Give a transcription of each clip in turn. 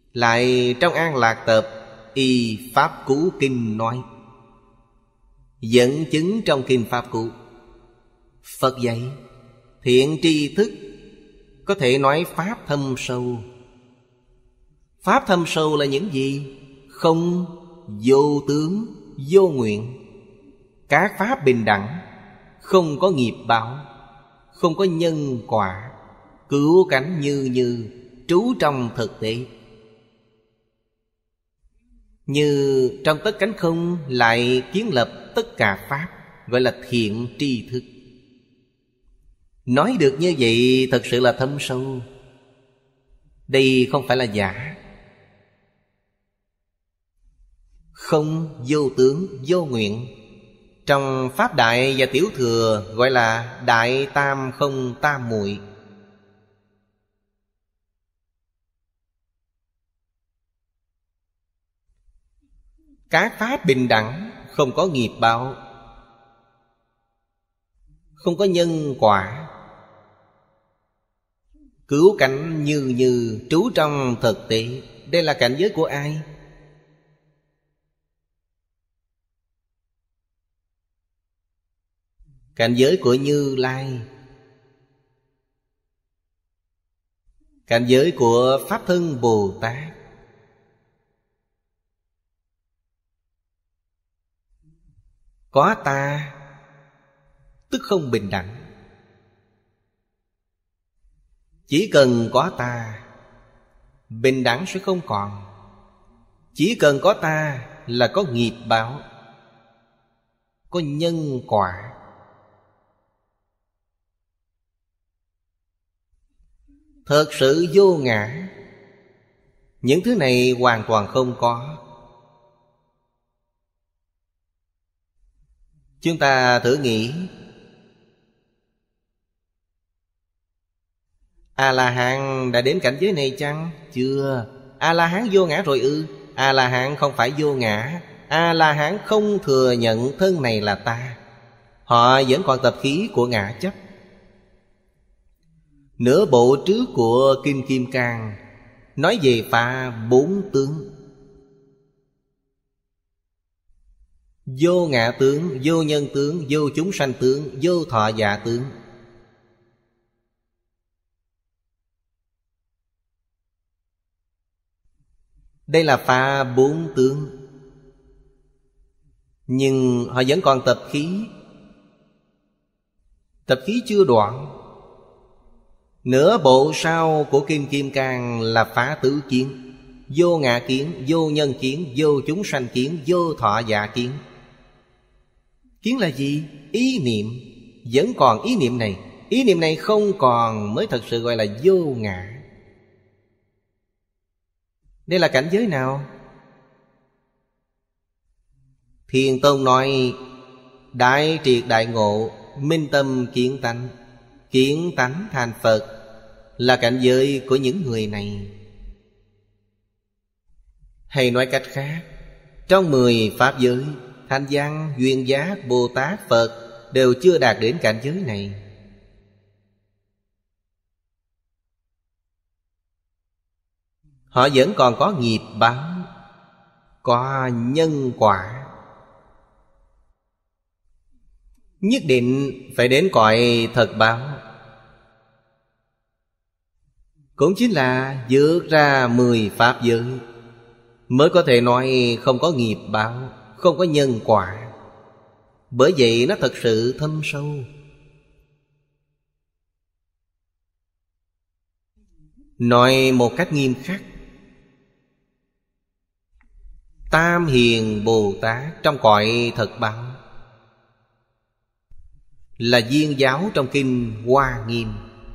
Lại trong An Lạc Tập Y Pháp Cú Kinh nói, dẫn chứng trong Kinh Pháp Cú, Phật dạy thiện tri thức có thể nói pháp thâm sâu. Pháp thâm sâu là những gì? Không, vô tướng, vô nguyện. Các pháp bình đẳng, không có nghiệp báo, không có nhân quả, cứu cánh như trú trong thực tế. Như trong tất cánh không lại kiến lập tất cả pháp, gọi là thiện tri thức. Nói được như vậy thật sự là thâm sâu. Đây không phải là giả. Không, vô tướng, vô nguyện. Trong Pháp Đại và Tiểu Thừa gọi là Đại Tam Không Tam Muội. Các pháp bình đẳng, không có nghiệp báo, không có nhân quả, cứu cánh như trú trong thực tế. Đây là cảnh giới của ai? Cảnh giới của Như Lai. Cảnh giới của Pháp Thân Bồ Tát. Có ta tức không bình đẳng. Chỉ cần có ta, bình đẳng sẽ không còn. Chỉ cần có ta là có nghiệp báo, có nhân quả. Thật sự vô ngã. Những thứ này hoàn toàn không có. Chúng ta thử nghĩ, A-la-hán đã đến cảnh giới này chăng? Chưa. A-la-hán vô ngã rồi ư? A-la-hán không phải vô ngã. A-la-hán không thừa nhận thân này là ta. Họ vẫn còn tập khí của ngã chấp. Nửa bộ trước của Kinh Kim Cang nói về phá bốn tướng: vô ngã tướng, vô nhân tướng, vô chúng sanh tướng, vô thọ giả tướng. Đây là phá bốn tướng. Nhưng họ vẫn còn tập khí. Tập khí chưa đoạn. Nửa bộ sau của Kim Kim Cang là phá tứ kiến: vô ngã kiến, vô nhân kiến, vô chúng sanh kiến, vô thọ giả kiến. Kiến là gì? Ý niệm. Vẫn còn ý niệm này. Ý niệm này không còn mới thật sự gọi là vô ngã. Đây là cảnh giới nào? Thiền Tông nói đại triệt đại ngộ, minh tâm kiến tánh. Kiến tánh thành Phật là cảnh giới của những người này. Hay nói cách khác, trong 10 pháp giới, Thanh Văn, Duyên Giác, Bồ Tát, Phật đều chưa đạt đến cảnh giới này. Họ vẫn còn có nghiệp báo, có nhân quả. Nhất định phải đến cõi thật báo. Cũng chính là vượt ra 10 pháp giới mới có thể nói không có nghiệp báo, không có nhân quả. Bởi vậy nó thật sự thâm sâu. Nói một cách nghiêm khắc, Tam Hiền Bồ Tát trong cõi thật báo là viên giáo trong Kinh Hoa Nghiêm.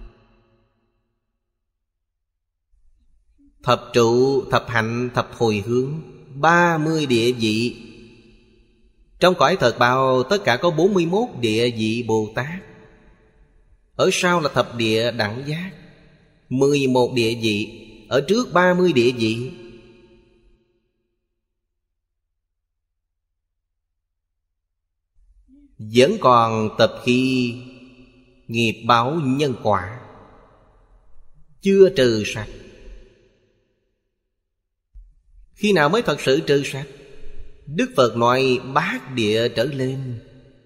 Thập trụ, thập hạnh, thập hồi hướng, 30 địa vị. Trong cõi thật báo tất cả có 41 địa vị Bồ Tát. Ở sau là thập địa đẳng giác, 11 địa vị. Ở trước 30 địa vị. Vẫn còn tập khí nghiệp báo nhân quả, chưa trừ sạch. Khi nào mới thật sự trừ sạch? Đức Phật nói bát địa trở lên.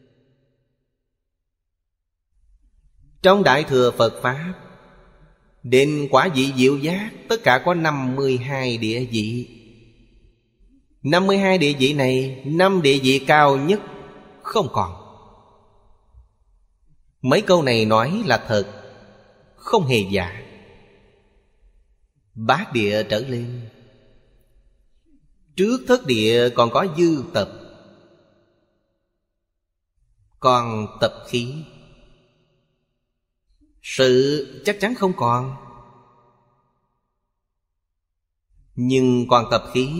Trong Đại Thừa Phật Pháp, định quả vị diệu giác tất cả có 52 địa vị. 52 địa vị này, 5 địa vị cao nhất không còn. Mấy câu này nói là thật, không hề giả. Bát địa trở lên. Trước thất địa còn có dư tập, còn tập khí. Sự chắc chắn không còn, nhưng còn tập khí.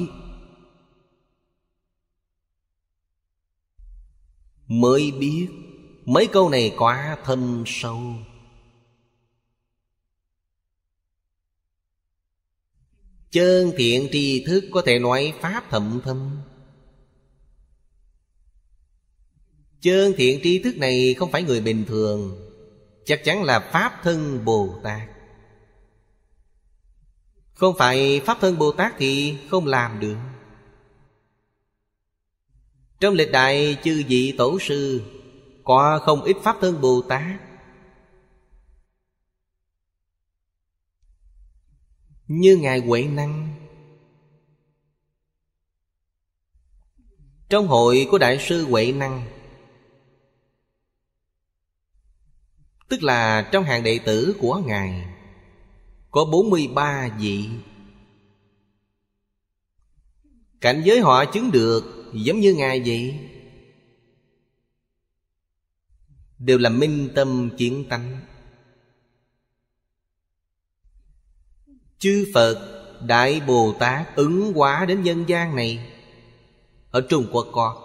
Mới biết mấy câu này quá thâm sâu. Chân thiện tri thức có thể nói pháp thậm thâm. Chân thiện tri thức này không phải người bình thường, chắc chắn là Pháp Thân Bồ Tát. Không phải Pháp Thân Bồ Tát thì không làm được. Trong lịch đại chư vị tổ sư có không ít Pháp Thân Bồ Tát. Như Ngài Huệ Năng. Trong hội của Đại sư Huệ Năng, tức là trong hàng đệ tử của Ngài, có 43 vị. Cảnh giới họ chứng được giống như Ngài vậy, đều là minh tâm kiến tánh. Chư Phật, Đại Bồ Tát ứng hóa đến nhân gian này. Ở Trung Quốc có.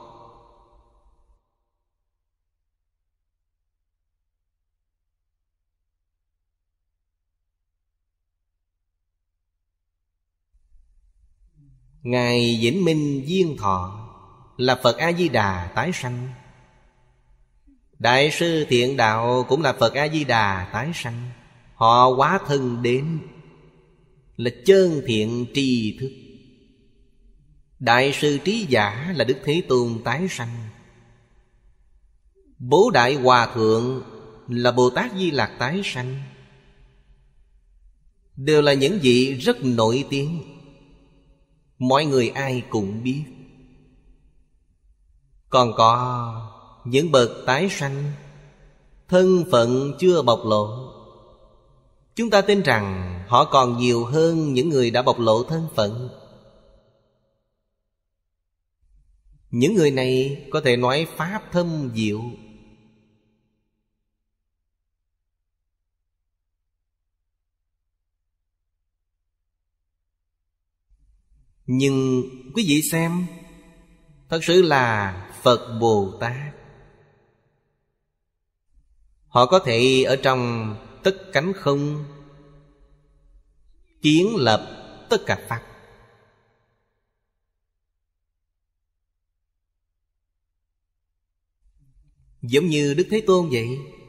Ngài Vĩnh Minh Diên Thọ là Phật A-di-đà tái sanh. Đại sư Thiện Đạo cũng là Phật A-di-đà tái sanh. Họ hóa thân đến là chân thiện tri thức. Đại sư Trí Giả là Đức Thế Tôn tái sanh. Bố Đại Hòa Thượng là Bồ Tát Di Lặc tái sanh. Đều là những vị rất nổi tiếng, mọi người ai cũng biết. Còn có những bậc tái sanh thân phận chưa bộc lộ. Chúng ta tin rằng họ còn nhiều hơn những người đã bộc lộ thân phận. Những người này có thể nói pháp thâm diệu. Nhưng quý vị xem, thật sự là Phật Bồ Tát. Họ có thể ở trong tất cánh không kiến lập tất cả Pháp. Giống như Đức Thế Tôn vậy.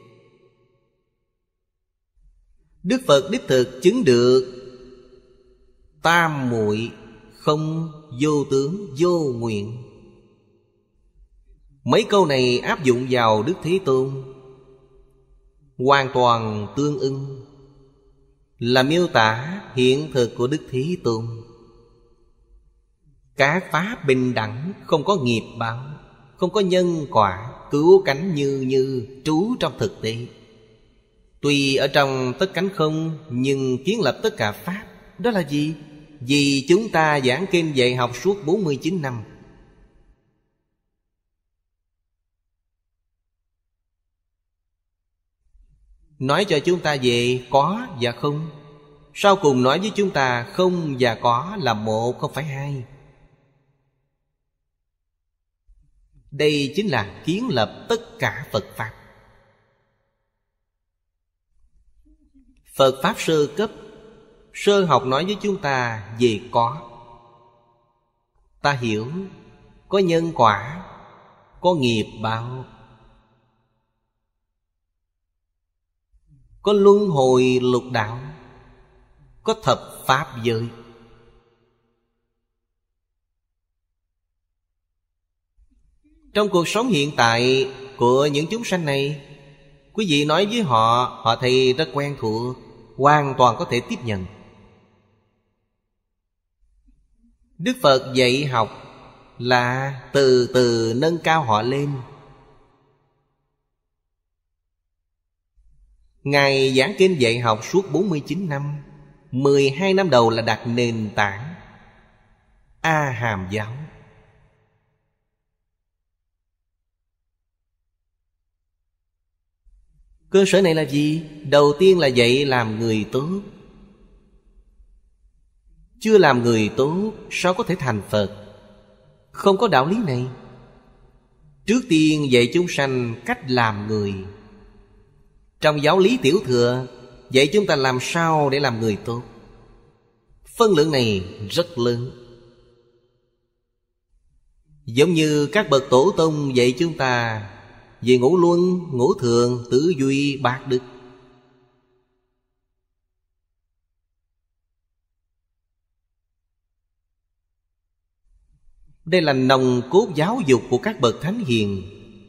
Đức Phật đích thực chứng được tam muội không vô tướng vô nguyện. Mấy câu này áp dụng vào Đức Thế Tôn hoàn toàn tương ưng, là miêu tả hiện thực của Đức Thế Tôn. Các pháp bình đẳng, không có nghiệp báo, không có nhân quả, cứu cánh như trú trong thực tế. Tuy ở trong tất cánh không, nhưng kiến lập tất cả pháp. Đó là gì? Vì chúng ta giảng kinh dạy học suốt 49 năm. Nói cho chúng ta về có và không. Sau cùng nói với chúng ta không và có là một, không phải hai. Đây chính là kiến lập tất cả Phật Pháp. Phật Pháp sơ cấp, sơ học nói với chúng ta về có. Ta hiểu có nhân quả, có nghiệp báo, có luân hồi lục đạo, có thập pháp giới. Trong cuộc sống hiện tại của những chúng sanh này, quý vị nói với họ, họ thấy rất quen thuộc, hoàn toàn có thể tiếp nhận. Đức Phật dạy học là từ từ nâng cao họ lên. Ngài giảng kinh dạy học suốt 49 năm. 12 năm đầu là đặt nền tảng A Hàm giáo. Cơ sở này là gì? Đầu tiên là dạy làm người tốt. Chưa làm người tốt, sao có thể thành Phật? Không có đạo lý này. Trước tiên dạy chúng sanh cách làm người. Trong giáo lý tiểu thừa, dạy chúng ta làm sao để làm người tốt. Phân lượng này rất lớn. Giống như các bậc tổ tông dạy chúng ta về ngũ luân, ngũ thường, tứ duy, bát đức. Đây là nòng cốt giáo dục của các bậc thánh hiền.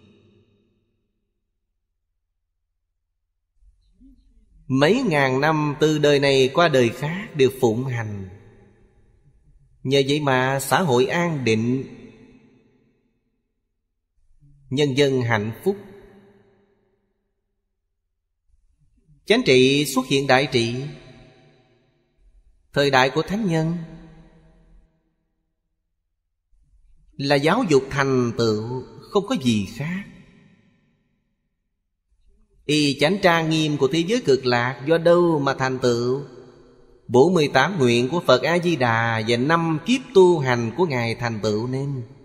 Mấy ngàn năm từ đời này qua đời khác đều phụng hành. Nhờ vậy mà xã hội an định, nhân dân hạnh phúc. Chánh trị xuất hiện đại trị. Thời đại của thánh nhân là giáo dục thành tựu, không có gì khác. Y chánh trang nghiêm của thế giới cực lạc do đâu mà thành tựu? 48 nguyện của Phật A-di-đà và 5 kiếp tu hành của Ngài thành tựu nên.